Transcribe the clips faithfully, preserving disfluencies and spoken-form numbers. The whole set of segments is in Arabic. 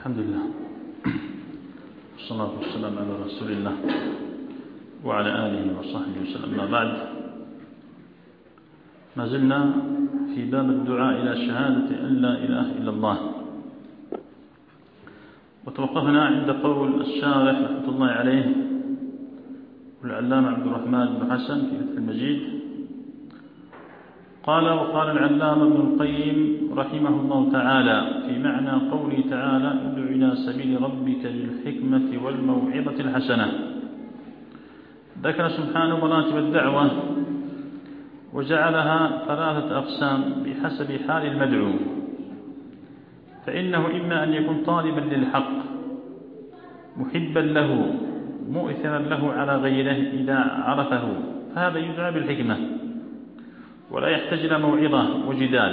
الحمد لله والصلاة والسلام على رسول الله وعلى آله وصحبه وسلم. ما بعد، ما زلنا في باب الدعاء إلى شهادة أن لا إله إلا الله، وتوقفنا عند قول الشارح رحمة الله عليه والعلامة عبد الرحمن بن حسن في فتح المجيد قال: وقال العلامة ابن القيم رحمه الله تعالى في معنى قوله تعالى: ادع إلى سبيل ربك بالحكمة والموعظة الحسنة. ذكر سبحانه مراتب الدعوة وجعلها ثلاثة أقسام بحسب حال المدعو، فإنه إما أن يكون طالبا للحق محبا له مؤثرا له على غيره إذا عرفه، فهذا يدعى بالحكمة ولا يحتاج إلى موعظة وجدال،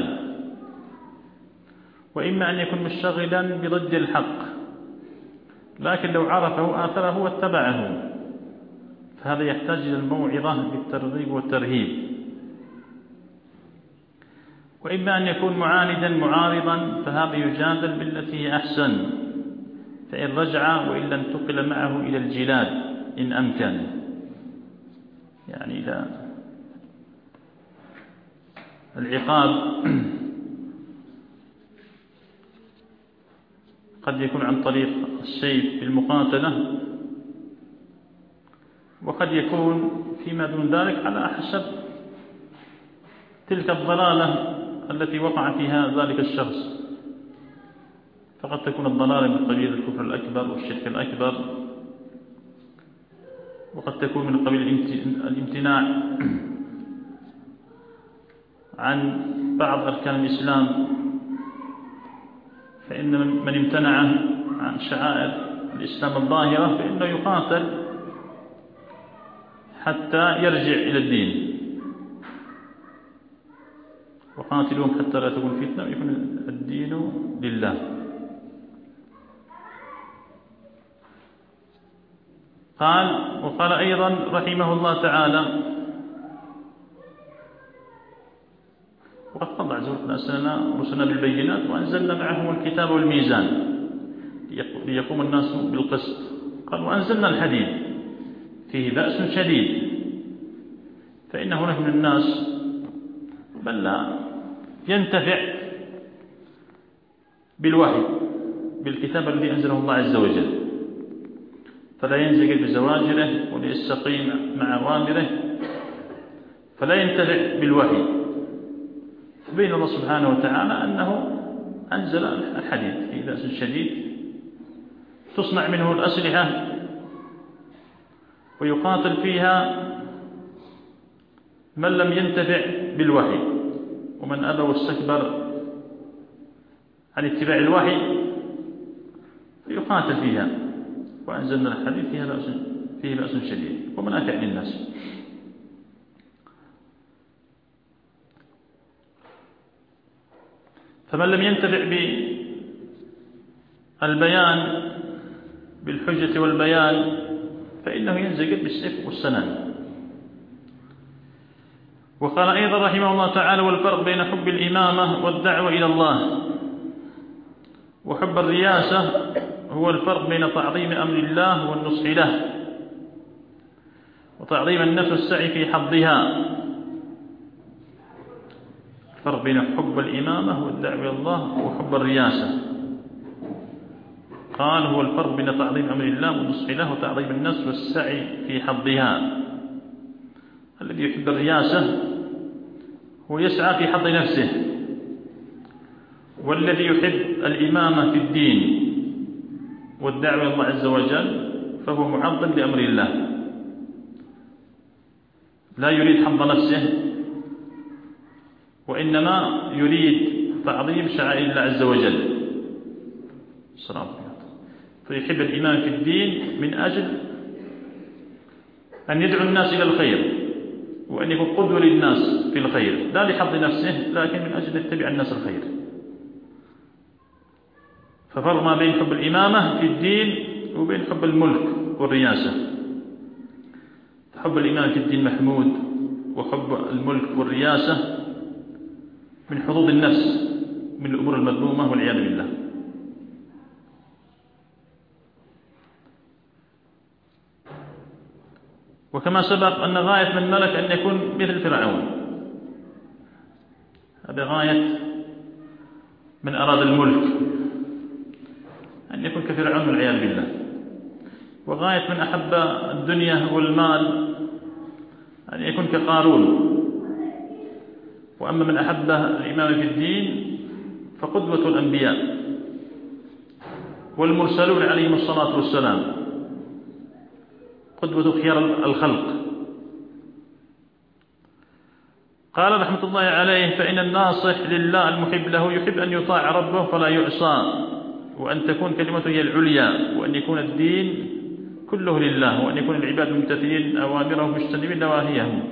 وإما أن يكون مشتغلا بضد الحق لكن لو عرفه آثره واتبعه، فهذا يحتاج إلى الموعظة بالترغيب والترهيب، وإما أن يكون معاندا معارضا، فهذا يجادل بالتي هي أحسن، فإن رجع وإلا انتقل معه إلى الجلاد إن أمكن، يعني إلى العقاب قد يكون عن طريق السيف بالمقاتلة، وقد يكون فيما دون ذلك على حسب تلك الضلالة التي وقع فيها ذلك الشخص، فقد تكون الضلالة من قبيل الكفر الأكبر والشرك الأكبر، وقد تكون من قبيل الامتناع عن بعض أركان الإسلام، فإن من امتنع عن شعائر الإسلام الظاهرة فإنه يقاتل حتى يرجع إلى الدين، وقاتلهم حتى لا تكون فتنة ويكون الدين لله. قال: وقال أيضا رحمه الله تعالى: وقد قضى عز وجل أرسلنا رسلنا بالبينات وأنزلنا معهم الكتاب والميزان ليقوم الناس بالقسط. قال: وأنزلنا الحديد فيه بأس شديد، فإن هناك من الناس بل لا ينتفع بالوحي بالكتاب الذي أنزله الله عز وجل، فلا ينزجر بزواجره ولا يستقيم مع أوامره، فلا ينتفع بالوحي. بين الله سبحانه وتعالى أنه أنزل الحديد في بأس شديد تصنع منه الأسلحة ويقاتل فيها من لم ينتفع بالوحي، ومن أبى واستكبر عن اتباع الوحي فيقاتل فيها. وأنزلنا الحديد فيها بأس فيه بأس شديد ومنافع للناس. فمن لم ينتفع بالبيان بالحجة والبيان فإنه ينزجر بالسيف والسنان. وقال أيضا رحمه الله تعالى: والفرق بين حب الإمامة والدعوة إلى الله وحب الرياسة هو الفرق بين تعظيم أمر الله والنصح له وتعظيم النفس والسعي في حظها. الفرق بين حب الإمامة والدعوة إلى الله وحب الرياسة، قال: هو الفرق بين تعظيم أمر الله والنصح له وتعظيم النفس والسعي في حظها. الذي يحب الرياسة هو يسعى في حظ نفسه، والذي يحب الإمامة في الدين والدعوة إلى الله عز وجل فهو معظم لأمر الله، لا يريد حظ نفسه وإنما يريد تعظيم شعائر الله عز وجل. فيحب الإمام في الدين من أجل أن يدعو الناس إلى الخير وأن يكون قدوة للناس في الخير، لا لحظ نفسه لكن من أجل يتبع الناس الخير. ففرق ما بين حب الإمامة في الدين وبين حب الملك والرياسة. حب الإمامة في الدين محمود، وحب الملك والرياسة من حظوظ النفس من الأمور المذمومة والعياذ بالله. وكما سبق أن غاية من ملك أن يكون مثل فرعون، هذه غاية من أراد الملك أن يكون كفرعون والعياذ بالله. وغاية من أحب الدنيا والمال أن يكون كقارون. وأما من أحب الإمام في الدين فقدوة الأنبياء والمرسلون عليهم الصلاة والسلام، قدوة خيار الخلق. قال رحمة الله عليه: فإن الناصح لله المحب له يحب أن يطاع ربه فلا يعصى، وأن تكون كلمته هي العليا، وأن يكون الدين كله لله، وأن يكون العباد ممتثلين أوامره مجتنبين نواهيه.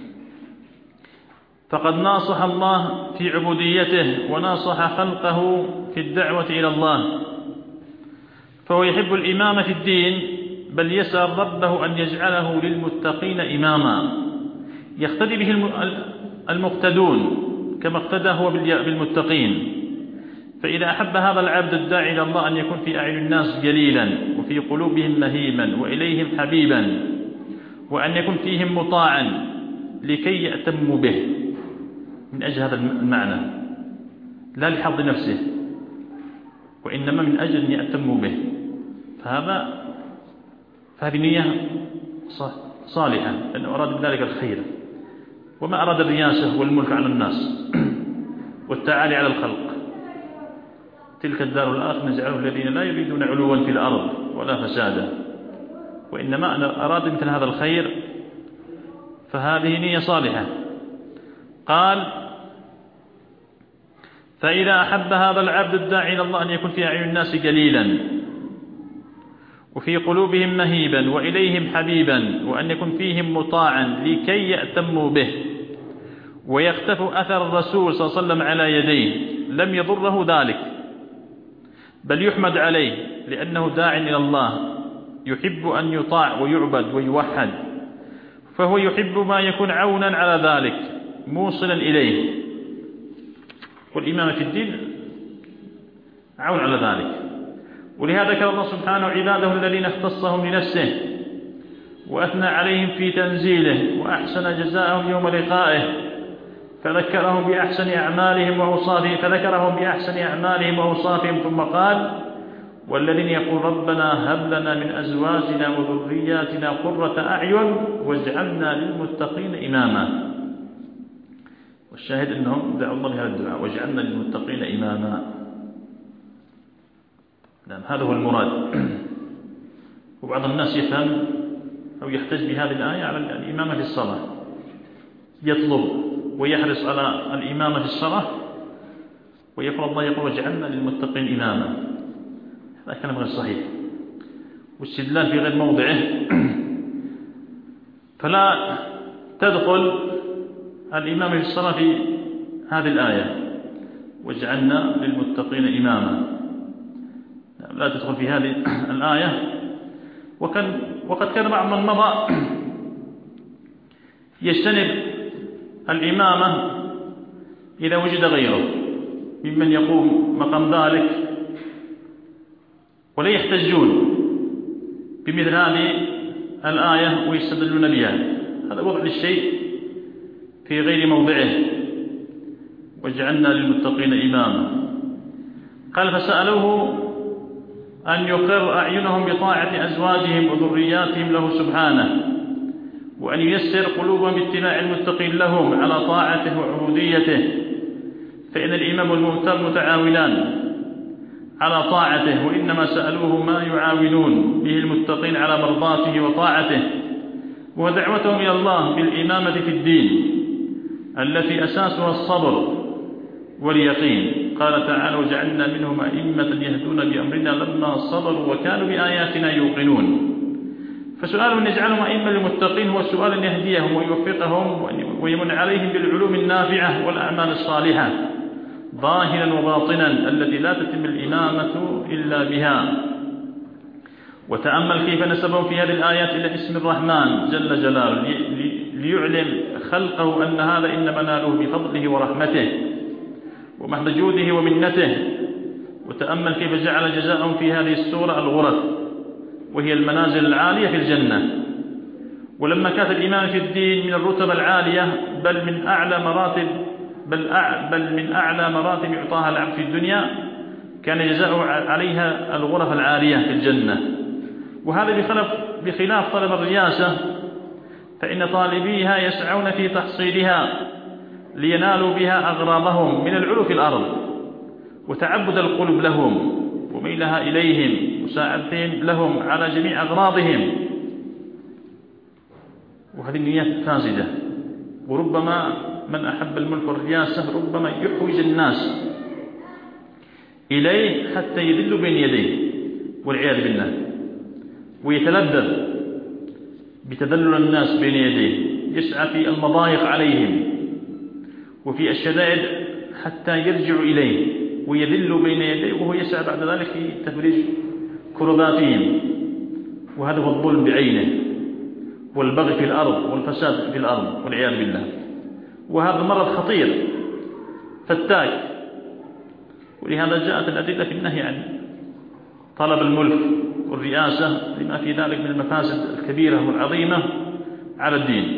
فقد ناصح الله في عبوديته وناصح خلقه في الدعوة إلى الله، فهو يحب الإمام في الدين، بل يسأل ربه أن يجعله للمتقين إماما يقتدي به المقتدون كما اقتدى هو بالمتقين. فإذا أحب هذا العبد الداعي إلى الله أن يكون في أعين الناس جليلا، وفي قلوبهم مهيما، وإليهم حبيبا، وأن يكون فيهم مطاعا لكي يأتموا به من أجل هذا المعنى، لا لحظ نفسه، وإنما من أجل أن يأتموا به. فهذا فهذه نية صالحة، لأنه أراد بذلك الخير، وما أراد الرياسة والملك على الناس والتعالي على الخلق. تلك الدار الآخرة نجعله الذين لا يريدون علوا في الأرض ولا فسادا، وإنما أراد مثل هذا الخير، فهذه نية صالحة. قال: فإذا أحب هذا العبد الداعي إلى الله أن يكون في أعين الناس جليلا، وفي قلوبهم مهيبا، وإليهم حبيبا، وأن يكون فيهم مطاعا لكي يأتموا به، ويختفوا أثر الرسول صلى الله عليه وسلم على يديه، لم يضره ذلك، بل يحمد عليه، لأنه داع إلى الله يحب أن يطاع ويعبد ويوحد، فهو يحب ما يكون عونا على ذلك موصلا إليه. والإمامة في الدين عون على ذلك. ولهذا ذكر الله سبحانه عباده الذين اختصهم لنفسه وأثنى عليهم في تنزيله، وأحسن جزاءهم يوم لقائه، فذكرهم بأحسن أعمالهم وأوصافهم فذكرهم بأحسن أعمالهم وأوصافهم ثم قال: والذين يقول ربنا هب لنا من أزواجنا وذرياتنا قرة أعين واجعلنا للمتقين إماما. والشاهد أنهم دعوا الله بهذا الدعاء: واجعلنا للمتقين إماما. نعم، هذا هو المراد. وبعض الناس يفهم أو يحتج بهذه الآية على الإمامة في الصلاة، يطلب ويحرص على الإمامة في الصلاة، ويقول الله يقول واجعلنا للمتقين إماما. هذا كلام غير صحيح، واستدلال في غير موضعه. فلا تدخل الإمامة في الصلاة في هذه الآية واجعلنا للمتقين إماما، لا تدخل في هذه الآية. وكان وقد كان بعض من مضى يجتنب الإمامة إذا وجد غيره ممن يقوم مقام ذلك، ولا يحتجون بمثل هذه الآية ويستدلون بها. هذا وضع للشيء في غير موضعه. واجعلنا للمتقين إماما. قال: فسألوه أن يقر أعينهم بطاعة أزواجهم وذرياتهم له سبحانه، وأن ييسر قلوبهم باتباع المتقين لهم على طاعته وعبوديته، فإن الإمام والمؤتم متعاونان على طاعته، وإنما سألوه ما يعاونون به المتقين على مرضاته وطاعته، ودعوتهم إلى الله بالإمامة في الدين التي أساسها الصبر واليقين. قال تعالى: وجعلنا منهم أئمة يهدون بأمرنا لما صبروا وكانوا بآياتنا يوقنون. فسؤال أن يجعلهم أئمة للمتقين هو سؤال أن يهديهم ويوفقهم ويمن عليهم بالعلوم النافعة والأعمال الصالحة ظاهرا وباطنا التي لا تتم الإمامة إلا بها. وتأمل كيف نسبهم في هذه الآيات إلى اسم الرحمن جل جلاله ليعلم خلقه أن هذا إنما ناله بفضله ورحمته ومحض جوده ومنته. وتأمل كيف جعل جزاءهم في هذه السورة الغرف، وهي المنازل العالية في الجنة. ولما كانت الإمامة في الدين من الرتب العالية بل من أعلى مراتب بل, أع بل من أعلى مراتب يعطاها العبد في الدنيا، كان جزاؤه عليها الغرف العالية في الجنة. وهذا بخلاف, بخلاف طلب الرياسة، فإن طالبيها يسعون في تحصيلها لينالوا بها أغراضهم من العلو في الأرض وتعبد القلوب لهم وميلها إليهم وساعدتهم لهم على جميع أغراضهم. وهذه النيات فاسدة. وربما من أحب الملك والرياسة ربما يحوج الناس إليه حتى يذل بين يديه والعياذ بالله، ويتلذذ بتذلل الناس بين يديه، يسعى في المضايق عليهم وفي الشدائد حتى يرجعوا إليه ويذل بين يديه، وهو يسعى بعد ذلك في تفريج كرباتهم. وهذا هو الظلم بعينه والبغي في الأرض والفساد في الأرض والعياذ بالله. وهذا مرض خطير فتاك. ولهذا جاءت الأدلة في النهي عن طلب الملك والرئاسة لما في ذلك من المفاسد الكبيرة والعظيمة على الدين.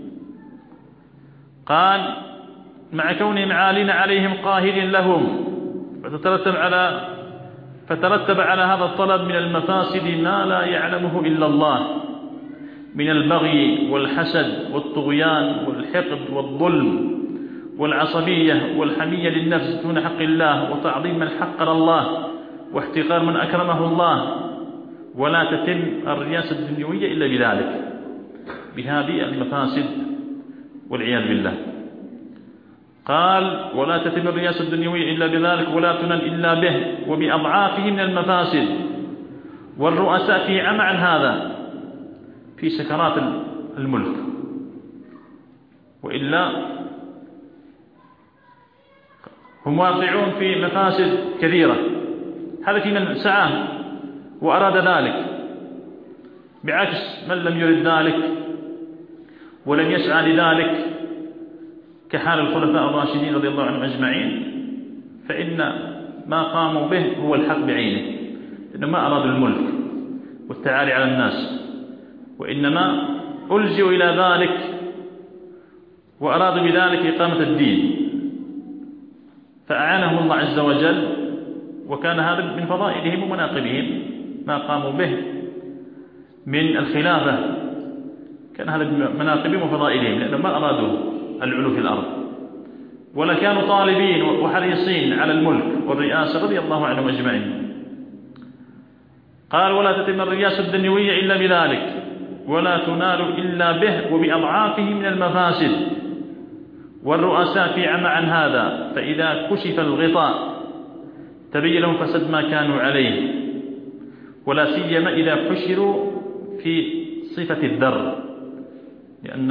قال: مع كونهم عالين عليهم قاهر لهم، فتترتب على فترتب على هذا الطلب من المفاسد ما لا يعلمه إلا الله من البغي والحسد والطغيان والحقد والظلم والعصبية والحمية للنفس دون حق الله، وتعظيم من حقر الله واحتقار من أكرمه الله. ولا تتم الرياسة الدنيوية إلا بذلك، بهذه المفاسد والعياذ بالله. قال: ولا تتم الرياسة الدنيوية إلا بذلك ولا تنال إلا به وبأضعافه من المفاسد. والرؤساء في عمى عن هذا في سكرات الملك، وإلا هم واقعون في مفاسد كثيرة. هذا في من سعى وأراد ذلك، بعكس من لم يرد ذلك ولم يسعى لذلك كحال الخلفاء الراشدين رضي الله عنهم أجمعين، فإن ما قاموا به هو الحق بعينه، إنما ما أرادوا الملك والتعالي على الناس، وإنما ألجوا إلى ذلك وأرادوا بذلك إقامة الدين، فأعانهم الله عز وجل. وكان هذا من فضائلهم ومناقبهم ما قاموا به من الخلافة، كان هذا من مناقبهم وفضائلهم، لأنهم ما أرادوا العلو في الأرض ولا كانوا طالبين وحريصين على الملك والرئاسة رضي الله عنهم أجمعين. قال: ولا تتم الرياسة الدنيوية إلا بذلك ولا تنال إلا به وبأضعافه من المفاسد. والرؤساء في عمى عن هذا، فإذا كشف الغطاء تبين لهم فسد ما كانوا عليه، ولا سيما إذا حشروا في صفة الذر، لأن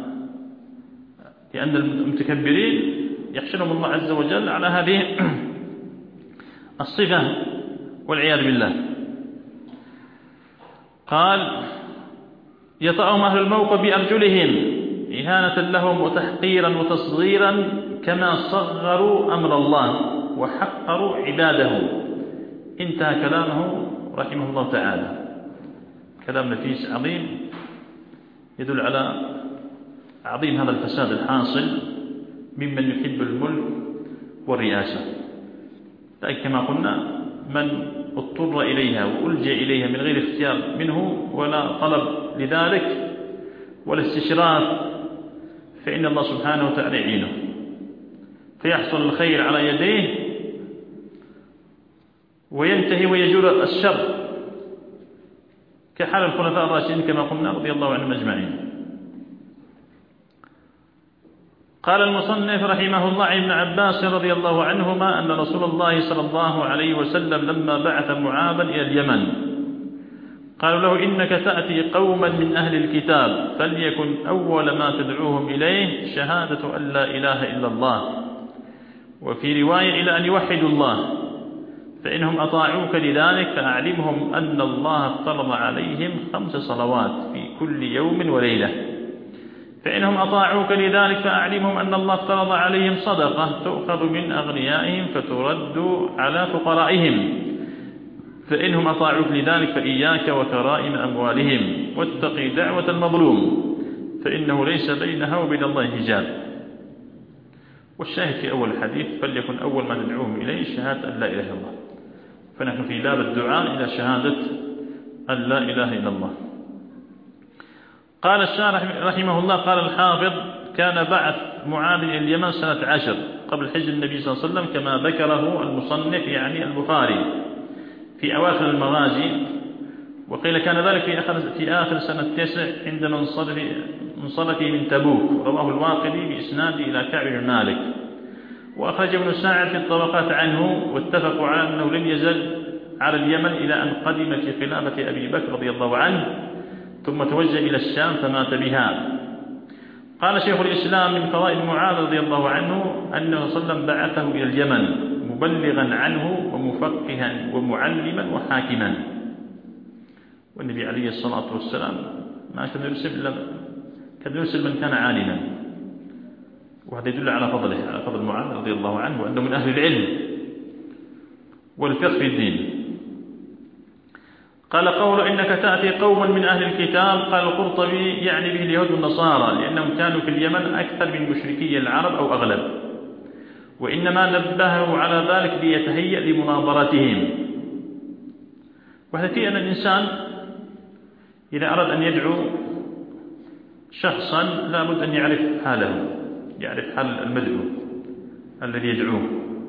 لأن المتكبرين يحشرهم الله عز وجل على هذه الصفة والعياذ بالله. قال: يطأهم أهل الموقف بأرجلهم إهانة لهم وتحقيرا وتصغيرا، كما صغروا أمر الله وحقروا عباده. انتهى كلامه رحمه الله تعالى. كلام نفيس عظيم يدل على عظيم هذا الفساد الحاصل ممن يحب الملك والرئاسة. لكن كما قلنا من اضطر إليها وألجأ إليها من غير اختيار منه ولا طلب لذلك ولا استشراف، فإن الله سبحانه وتعالى يعينه فيحصل الخير على يديه وينتهي ويجور الشر، كحال الخلفاء الراشدين كما قلنا رضي الله عنهم أجمعين. قال المصنف رحمه الله عن ابن عباس رضي الله عنهما أن رسول الله صلى الله عليه وسلم لما بعث معاذا إلى اليمن قالوا له: إنك تأتي قوما من أهل الكتاب، فليكن أول ما تدعوهم إليه شهادة أن لا إله إلا الله، وفي رواية إلى أن يوحدوا الله، فإنهم أطاعوك لذلك فأعلمهم أن الله افترض عليهم خمس صلوات في كل يوم وليلة، فإنهم أطاعوك لذلك فأعلمهم أن الله افترض عليهم صدقة تؤخذ من أغنيائهم فترد على فقرائهم، فإنهم أطاعوك لذلك فإياك وكرائم أموالهم واتقي دعوة المظلوم فإنه ليس بينها وبين الله حجاب. والشاهد في أول الحديث فليكن أول ما ندعوهم إليه شهادة أن لا إله إلا الله، فنحن في باب الدعاء إلى شهادة أن لا إله إلا الله. قال الشارح رحمه الله قال الحافظ كان بعث معاذ إلى اليمن سنة عشر قبل حج النبي صلى الله عليه وسلم كما ذكره المصنف يعني البخاري في أواخر المغازي، وقيل كان ذلك في آخر, في آخر سنة تسع عند منصرفه من تبوك، رواه الواقدي بإسناده إلى كعب بن مالك. وأخرج ابن ساعد في الطبقات عنه واتفقوا على أنه لم يزل على اليمن إلى أن قدم في خلافة أبي بكر رضي الله عنه ثم توجه إلى الشام فمات بها. قال شيخ الإسلام من فضائل معاذ رضي الله عنه أنه صلى الله عليه وسلم بعثه إلى اليمن مبلغا عنه ومفقها ومعلما وحاكما، والنبي عليه الصلاة والسلام ما كان يرسل إلا كان يرسل من كان عالما، وهذا يدل على فضله على فضل معاذ رضي الله عنه وأنه من أهل العلم والفقه في الدين. قال قول إنك تأتي قوما من أهل الكتاب، قال القرطبي يعني به اليهود والنصارى لأنهم كانوا في اليمن أكثر من مشركي العرب أو أغلب، وإنما نبهوا على ذلك ليتهيأ لمناظرتهم. وهذا فيه أن الإنسان إذا أراد أن يدعو شخصا لا بد أن يعرف حاله، يعرف حال المدعو الذي يدعوه،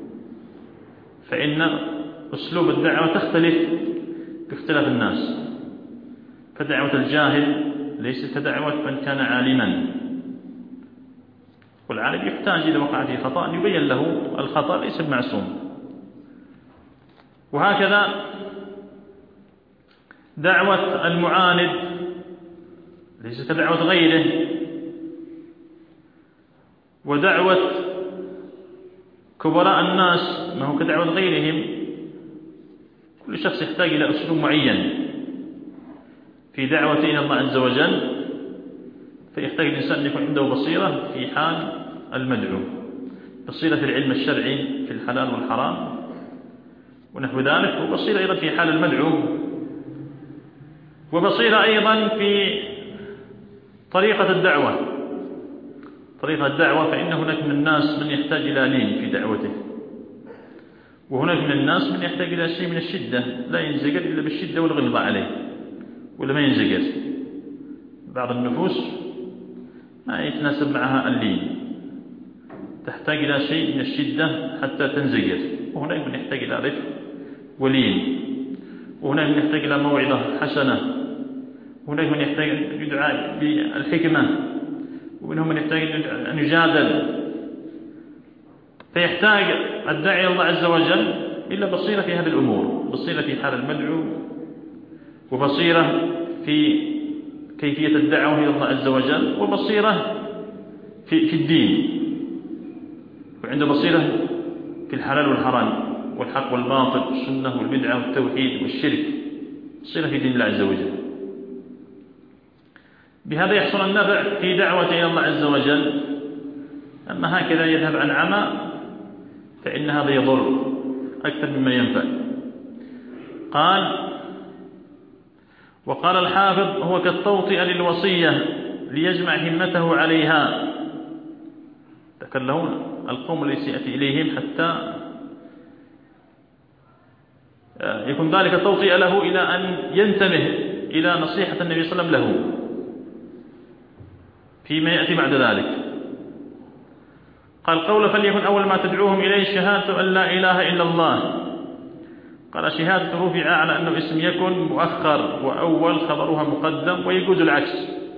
فإن أسلوب الدعوة تختلف باختلاف الناس، فدعوة الجاهل ليست كدعوة من كان عالما، والعالم يحتاج إذا وقع فيه خطأ أن يبين له الخطأ ليس بمعصوم. وهكذا دعوة المعاند ليست كدعوة غيره، ودعوة كبراء الناس ما هو كدعوة غيرهم. كل شخص يحتاج إلى أسلوب معين في دعوة إلى الله عز وجل، فيحتاج الإنسان أن يكون عنده بصيرة في حال المدعو، بصيرة في العلم الشرعي في الحلال والحرام ونحو ذلك، وبصيرة أيضا في حال المدعو، وبصيرة أيضا في طريقة الدعوة طريقة الدعوة فإن هناك من الناس من يحتاج إلى لين في دعوته، وهناك من الناس من يحتاج إلى شيء من الشدة، لا ينزجر إلا بالشدة والغلظة عليه ولا ما ينزجر. بعض النفوس ما يتناسب معها اللين، تحتاج إلى شيء من الشدة حتى تنزجر، وهناك من يحتاج إلى رفق ولين، وهناك من يحتاج إلى موعظة حسنة، وهناك من يحتاج أن يدعى بالحكمة، ومنهم من يحتاج أن يجادل. فيحتاج الداعي إلى الله عز وجل إلا بصيرة في هذه الأمور، بصيرة في حال المدعو، وبصيرة في كيفية الدعوة إلى الله عز وجل، وبصيرة في, في الدين، وعنده بصيرة في الحلال والحرام والحق والباطل والسنة والبدعة والتوحيد والشرك، بصيرة في دين الله عز وجل. بهذا يحصل النفع في دعوة إلى الله عز وجل. أما هكذا يذهب عن عمى فإن هذا يضر أكثر مما ينفع. قال وقال الحافظ هو كالتوطئة للوصية ليجمع همته عليها، تكلمون القوم الذي سيأتي إليهم حتى يكون ذلك توطئة له إلى أن ينتبه إلى نصيحة النبي صلى الله عليه وسلم له فيما يأتي بعد ذلك. قال قول فليكن أول ما تدعوهم إليه شهادة أن لا إله إلا الله. قال شهادة رفع على أنه اسم يكن مؤخر، وأول خبرها مقدم، ويجوز العكس.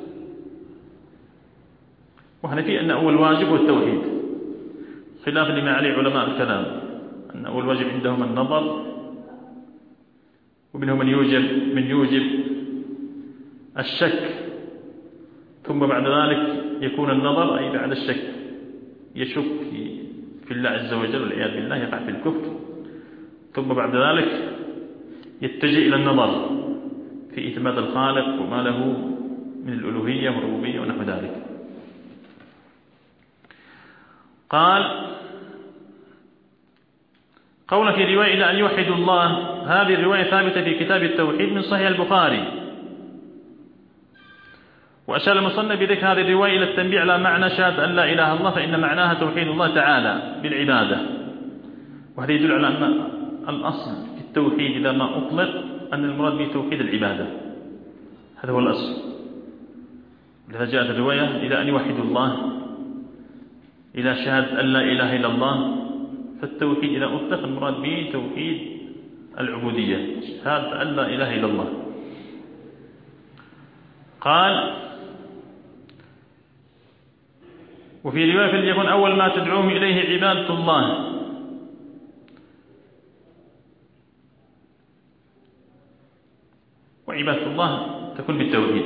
وهنا في أن أول واجب هو التوحيد، خلاف لما عليه علماء الكلام أن أول واجب عندهم النظر، ومنهم من يوجب من يوجب الشك، ثم بعد ذلك يكون النظر أي بعد الشك يشك في الله عز وجل والعياذ بالله، يقع في الكفر، ثم بعد ذلك يتجه إلى النظر في إثبات الخالق وما له من الألوهية والربوبية ونحو ذلك. قال قول في رواية إلى أن يوحدوا الله، هذه الرواية ثابتة في كتاب التوحيد من صحيح البخاري. وأشار المصنف بذكر هذه الرواية إلى التنبيه على معنى شهادة أن لا إله إلا الله، فإن معناها توحيد الله تعالى بالعبادة. وهذا يدل على أن الأصل في التوحيد إذا ما أطلق أن المراد به توحيد العبادة، هذا هو الأصل. لذا جاءت الرواية إلى أن يوحدوا الله، إلى شهادة أن لا إله إلا الله. فالتوحيد إذا أطلق المراد به توحيد العبودية، شهادة أن لا إله إلا الله. قال: وفي رواية فليكن أول ما تدعوهم إليه عبادة الله. وعبادة الله تكون بالتوحيد،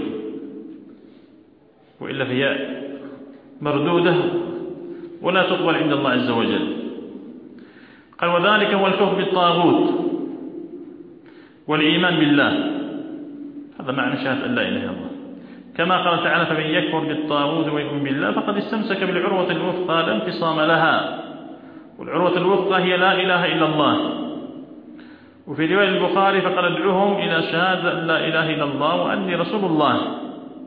وإلا فهي مردودة ولا تقبل عند الله عز وجل. قال: وذلك هو الكفر بالطاغوت والإيمان بالله، هذا معنى شهادة أن لا إله إلا الله. كما قال تعالى: فمن يكفر بالطاغوت ويؤمن بالله فقد استمسك بالعروة الوثقى لا انفصام لها. والعروة الوثقى هي لا إله إلا الله. وفي رواية البخاري: فقد ادعوهم إلى شهادة أن لا إله إلا الله وأني رسول الله.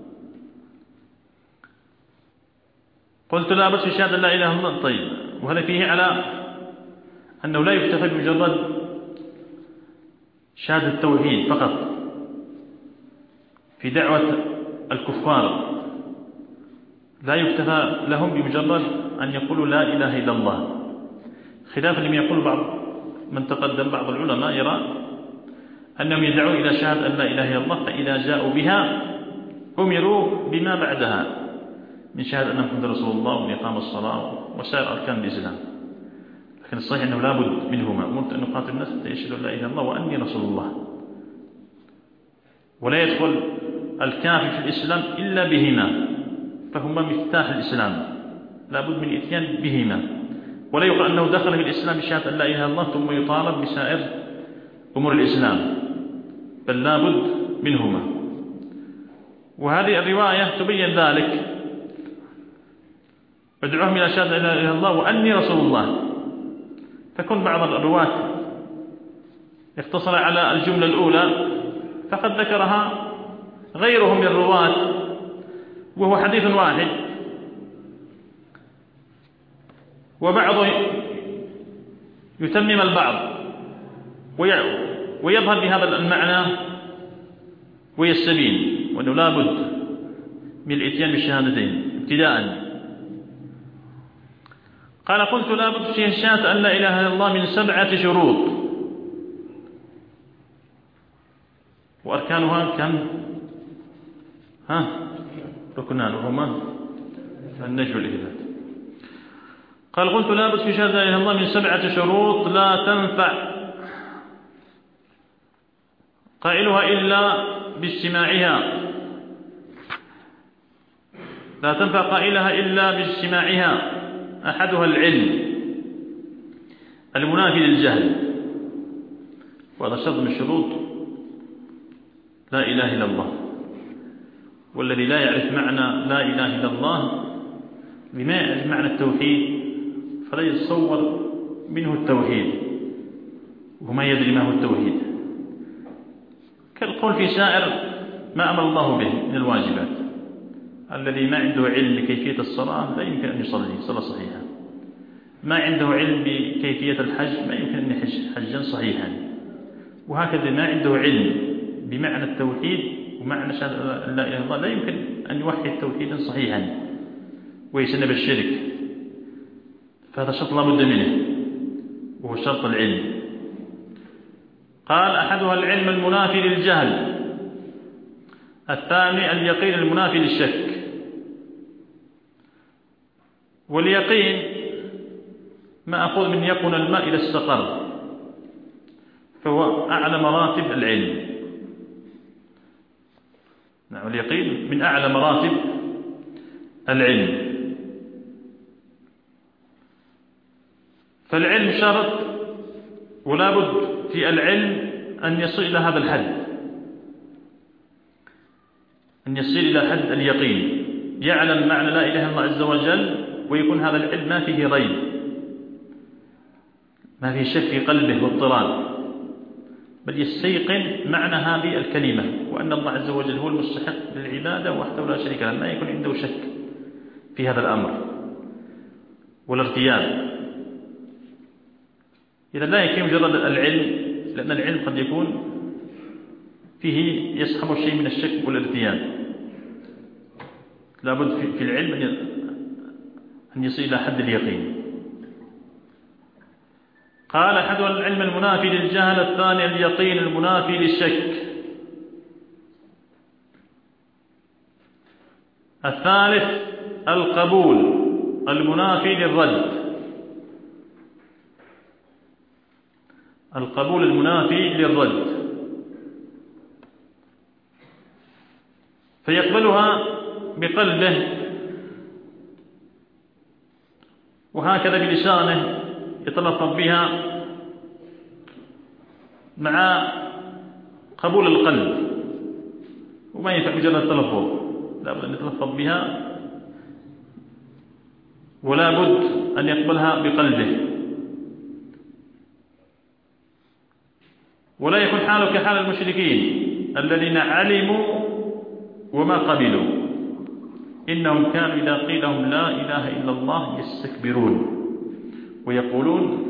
قلت: لا بس في شهادة لا إله إلا الله. طيب، وهذا فيه على أنه لا يكتفى بمجرد شهادة التوحيد فقط في دعوة الكفار، لا يكتفى لهم بمجرد أن يقولوا لا إله إلا الله، خلافا لما يقول بعض من تقدم. بعض العلماء يرى أنهم يدعون إلى شهادة أن لا إله إلا الله، فإذا جاءوا بها أمروا بما بعدها من شهادة أن محمد رسول الله ومن إقام الصلاة وسائر أركان الإسلام. لكن الصحيح أنه لا بد منهما. أمرت أن نقاتل الناس حتى يشهدوا لا إله إلا الله وأني رسول الله. ولا يدخل الكافر في الإسلام إلا بهما، فهما مفتاح الإسلام، لا بد من الإتيان بهما. ولا يقال أنه دخل في الإسلام بشهادة أن لا إله إلا الله ثم يطالب بسائر أمور الإسلام، بل لا بد منهما. وهذه الرواية تبين ذلك: ادعوهم إلى شهادة أن لا إله إلا الله وأني رسول الله. فكن بعض الرواة اقتصر على الجملة الأولى فقد ذكرها غيرهم من الرواة وهو حديث واحد، وبعض يتمم البعض ويظهر بهذا المعنى ويستبين، وأنه لا بد من الإتيان بالشهادتين ابتداءً. قال: قلت: لا بد في شهادة أن لا إله إلا الله من سبعة شروط، وأركانها كم؟ ها ركنان، وهما النجم والإثبات. قال: قلت: لا بد في شهادة لا إله إلا الله من سبعة شروط لا تنفع قائلها إلا باجتماعها، لا تنفع قائلها إلا باجتماعها. أحدها العلم المنافي للجهل، وهذا شرط من شروط لا إله إلا الله. والذي لا يعرف معنى لا إله إلا الله بما يعرف معنى التوحيد فلا يتصور منه التوحيد وما يدري ما هو التوحيد، كالقول في سائر ما أمر الله به من الواجبات. الذي ما عنده علم بكيفية الصلاة لا يمكن أن يصلي صلاة صحيحة، ما عنده علم بكيفية الحج ما يمكن أن يحج حجا صحيحا، وهكذا ما عنده علم بمعنى التوحيد ومعنى شهادة أن لا إله إلا الله لا يمكن أن يوحد توحيدا صحيحا ويجتنب الشرك. فهذا شرط لا بد منه وهو شرط العلم. قال: أحدها العلم المنافي للجهل، الثاني اليقين المنافي للشك. واليقين ما أقول من يقن الماء إلى استقر، فهو أعلى مراتب العلم. نعم، اليقين من أعلى مراتب العلم. فالعلم شرط، ولا بد في العلم أن يصل إلى هذا الحد، أن يصل إلى حد اليقين، يعلم معنى لا إله إلا الله عز وجل ويكون هذا العلم ما فيه ريب، ما في شك في قلبه واضطراب، بل يستيقن معنى هذه الكلمة، وأن الله عز وجل هو المستحق للعبادة وحده لا شريك له، ما يكون عنده شك في هذا الأمر والارتياب. إذا لا يكفي مجرد العلم، لأن العلم قد يكون فيه يصحب شيء من الشك والارتياب، لابد في العلم أن يصل إلى حد اليقين. قال أحدها العلم المنافي للجهل، الثاني اليقين المنافي للشك، الثالث القبول المنافي للرد، القبول المنافي للرد، فيقبلها بقلبه وهكذا بلسانه يتلفظ بها مع قبول القلب، وما ينفع مجرد التلفظ، لا بد أن يتلفظ بها ولا بد أن يقبلها بقلبه، ولا يكون حاله كحال المشركين الذين علموا وما قبلوا، إنهم كانوا إذا قيل لهم لا إله إلا الله يستكبرون ويقولون،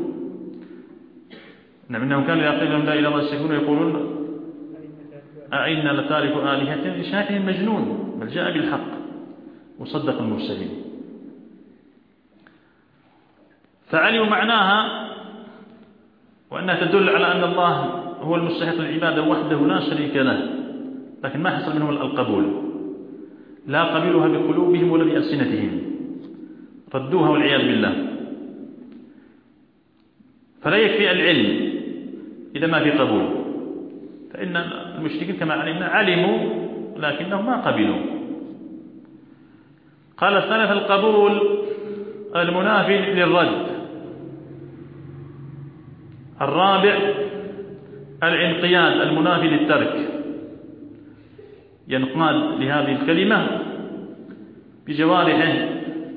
نعم إنهم كانوا إذا قيل لهم لا إله إلا الله يستكبرون ويقولون أئنا لتارك آلهتنا لشاعر مجنون، بل جاء بالحق وصدق المرسلين. فعلموا معناها وأنها تدل على أن الله هو المستحق للعبادة وحده لا شريك له، لكن ما حصل منهم القبول، لا قبلوها بقلوبهم ولا بألسنتهم، ردوها والعياذ بالله. فلا يكفي العلم إذا ما في قبول، فإن المشركين كما علمنا علموا لكنهم ما قبلوا. قال الثالث القبول المنافي للرد، الرابع الانقياد المنافي للترك، ينقاد لهذه الكلمة بجوارحه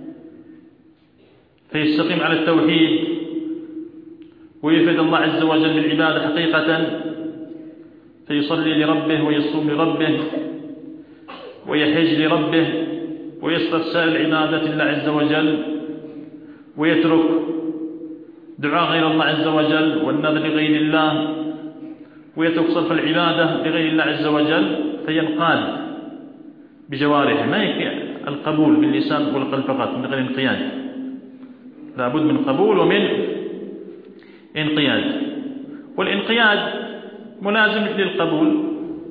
فيستقيم على التوحيد ويفرد الله عز وجل بالعبادة حقيقة، فيصلي لربه ويصوم لربه ويحج لربه ويصرف سائر العبادات لله عز وجل، ويترك دعاء غير الله عز وجل والنذر لغير الله، ويترك صرف العبادة لغير الله عز وجل، فينقاد بجوارحه. ما يكفي القبول باللسان والقلب فقط من غير انقياد، لا بد من قبول ومن انقياد. والانقياد ملازم للقبول،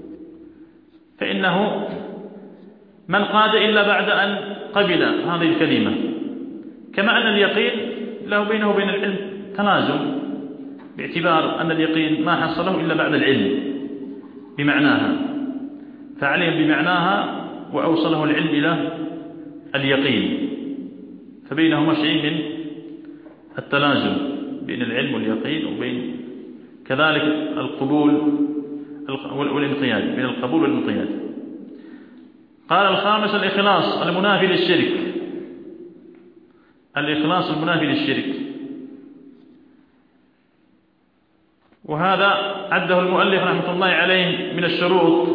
فإنه ما انقاد إلا بعد أن قبل هذه الكلمة، كما أن اليقين له بينه وبين العلم تلازم، باعتبار أن اليقين ما حصله إلا بعد العلم بمعناها، فعلم بمعناها وأوصله العلم إلى اليقين، فبينهما شيء من التلازم بين العلم واليقين، وبين كذلك القبول والانقياد، بين القبول والانقياد. قال الخامس الإخلاص المنافي للشرك، الإخلاص المنافي للشرك، وهذا عده المؤلف رحمة الله عليه من الشروط،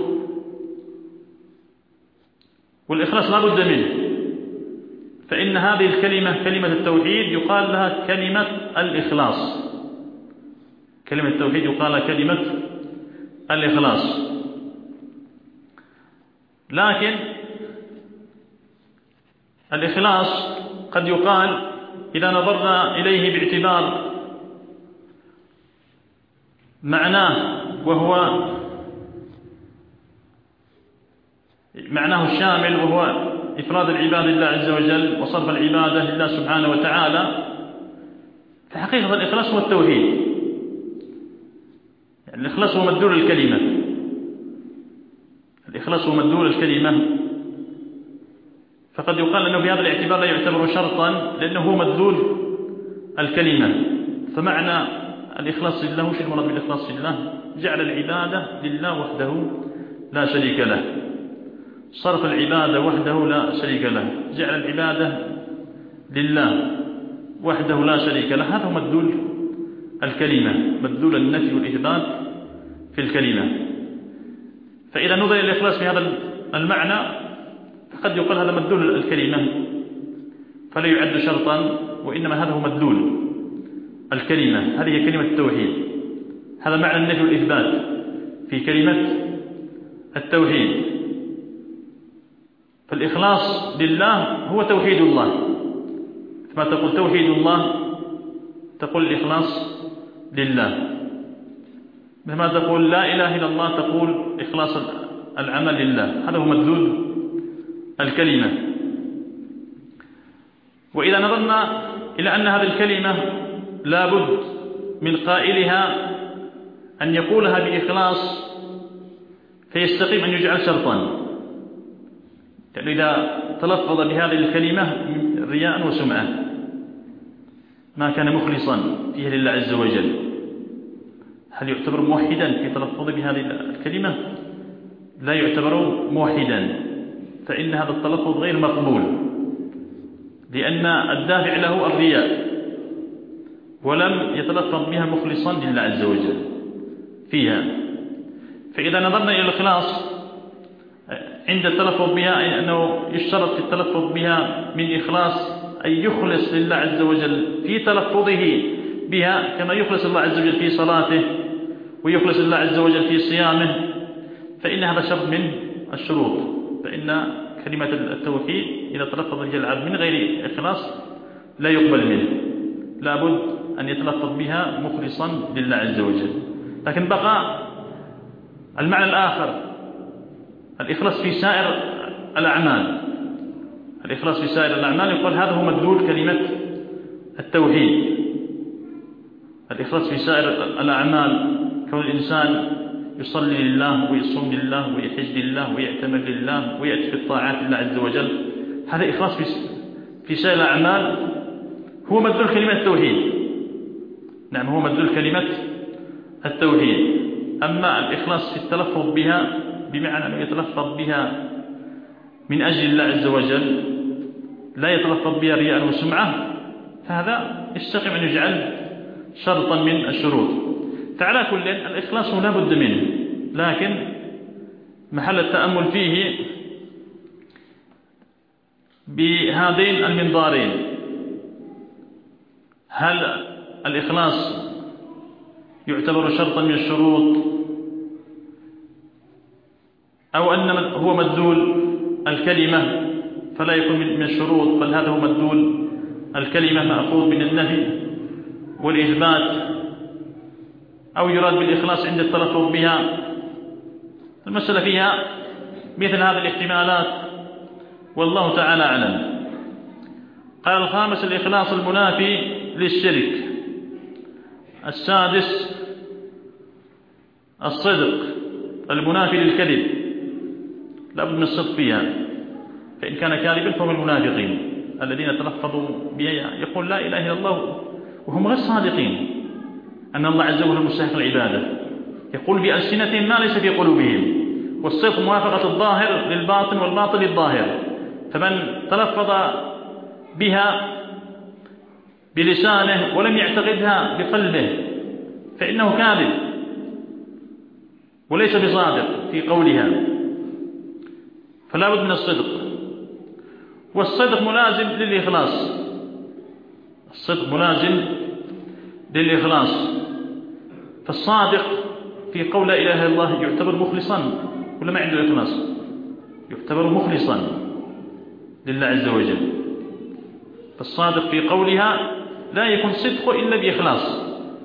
والإخلاص لا بد منه، فإن هذه الكلمة كلمة التوحيد يقال لها كلمة الإخلاص، كلمة التوحيد يقال لها كلمة الإخلاص. لكن الإخلاص قد يقال إذا نظرنا إليه باعتبار معناه، وهو معناه الشامل، وهو إفراد العباد لله عز وجل وصرف العبادة لله سبحانه وتعالى، فحقيقة الإخلاص هو التوحيد، يعني الإخلاص هو مدلول الكلمة، الإخلاص هو مدلول الكلمة، فقد يقال أنه في هذا الاعتبار لا يعتبر شرطا لأنه هو مدلول الكلمة. فمعنى الإخلاص لله، وش المراد بالإخلاص لله؟ جعل العبادة لله وحده لا شريك له، صرف العبادة وحده لا شريك له، جعل العبادة لله وحده لا شريك له، هذا هو مدلول الكلمة، مدلول النفي والإثبات في الكلمة. فإذا نظر إلى الإخلاص في هذا المعنى فقد يقال هذا مدلول الكلمة فلا يعد شرطا، وإنما هذا هو مدلول الكلمة، هذه هي كلمة التوحيد. هذا معنى النفي والإثبات في كلمة التوحيد. فالإخلاص لله هو توحيد الله، كما تقول توحيد الله تقول الإخلاص لله، مثل تقول لا إله إلا الله تقول إخلاص العمل لله. هذا هو مدلول الكلمة. وإذا نظرنا إلى أن هذه الكلمة لا بد من قائلها أن يقولها بإخلاص فيستقيم أن يجعل شرطا، يعني إذا تلفظ بهذه الكلمة رياء وسمعة ما كان مخلصا فيها لله عز وجل، هل يعتبر موحدا في تلفظ بهذه الكلمة؟ لا يعتبر موحدا، فإن هذا التلفظ غير مقبول، لأن الدافع له الرياء ولم يتلفظ بها مخلصا لله عز وجل فيها. فإذا نظرنا إلى الإخلاص عند التلفظ بها، أي أنه يشترط في التلفظ بها من إخلاص أن يخلص لله عز وجل في تلفظه بها، كما يخلص الله عز وجل في صلاته ويخلص الله عز وجل في صيامه، فإن هذا شرط من الشروط. فإن كلمة التوحيد إذا تلفظ بها العبد من غير إخلاص لا يقبل منه، لا بد أن يتلفظ بها مخلصا لله عز وجل. لكن بقى المعنى الآخر، الإخلاص في سائر الأعمال. الإخلاص في سائر الأعمال يقول هذا هو مدلول كلمة التوحيد. الإخلاص في سائر الأعمال كون الإنسان يصلي لله ويصوم لله ويحج لله ويعتمر لله ويأتي بالطاعات لله عز وجل، هذا إخلاص في في سائر الأعمال هو مدلول كلمة التوحيد. نعم هو مدلول كلمة التوحيد. أما الإخلاص في التلفظ بها بمعنى أنه يتلفظ بها من أجل الله عز وجل لا يتلفظ بها رياء وسمعة، فهذا يستقيم أن يجعل شرطا من الشروط. فعلى كل الإخلاص لا بد منه، لكن محل التأمل فيه بهذين المنظارين: هل الإخلاص يعتبر شرطا من الشروط، أو أن هو مدلول الكلمة فلا يكون من الشروط، بل هذا هو مدلول الكلمة مأخوذ من النفي والإثبات، أو يراد بالإخلاص عند التلفظ بها. المسألة فيها مثل هذه الاحتمالات والله تعالى أعلم. قال الخامس: الإخلاص المنافي للشرك. السادس: الصدق المنافي للكذب، لا بد من الصدق فيها، فإن كان كاذبا فهم المنافقين الذين تلفظوا بها يقول لا إله إلا الله وهم غير صادقين أن الله عز وجل مستحق العبادة، يقول بألسنتهم ما ليس في قلوبهم. والصدق موافقة الظاهر للباطن والباطن للظاهر، فمن تلفظ بها بلسانه ولم يعتقدها بقلبه فإنه كاذب وليس بصادق في قولها، فلا بد من الصدق. والصدق ملازم للإخلاص، الصدق ملازم للإخلاص. فالصادق في قول لا إله إلا الله يعتبر مخلصا ولا ما عنده إخلاص؟ يعتبر مخلصا لله عز وجل. فالصادق في قولها لا يكون صدق إلا بإخلاص،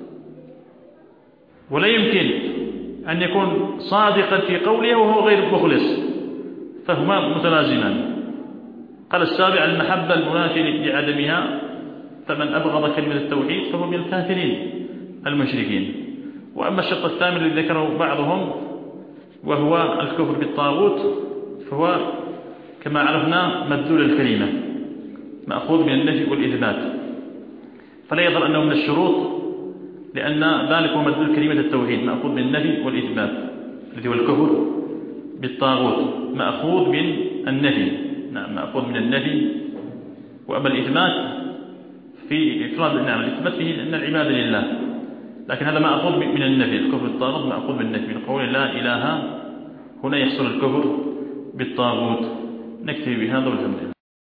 ولا يمكن أن يكون صادقا في قوله وهو غير مخلص، فهما متلازمان. قال السابع: المحبة المنافي لعدمها، فمن أبغض كلمة التوحيد فهو من الكافرين المشركين. وأما الشرط الثامن الذي ذكره بعضهم وهو الكفر بالطاغوت، فهو كما عرفنا مدلول الكلمة مأخوذ من النفي والإثبات، فلا يظهر أنه من الشروط، لأن ذلك هو مدلول كلمة التوحيد مأخوذ من النفي والإثبات، الذي هو الكفر بالطاغوت مأخوذ من النفي. نعم مأخوذ من النفي. وأما الإثبات في إفراد، نعم الإثبات فيه أن العبادة لله، لكن هذا مأخوذ من النفي، الكفر بالطاغوت مأخوذ بالنفي، من قول لا إله هنا يحصل الكفر بالطاغوت. نكتفي بهذا والحمد لله.